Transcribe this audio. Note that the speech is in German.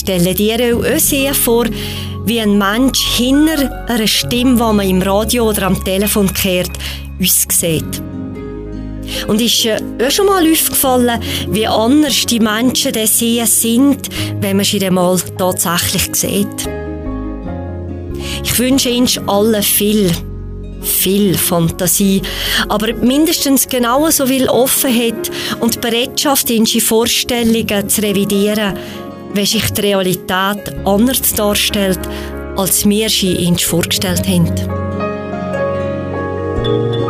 Stellen ihr euch auch sehr vor, wie ein Mensch hinter einer Stimme, die man im Radio oder am Telefon hört, uns sieht? Und ist euch schon mal aufgefallen, wie anders die Menschen das Sehen sind, wenn man sie dann mal tatsächlich sieht? Ich wünsche Ihnen allen viel Fantasie, aber mindestens genauso viel Offenheit und Bereitschaft, ihre Vorstellungen zu revidieren, wenn sich die Realität anders darstellt, als wir sie uns vorgestellt haben.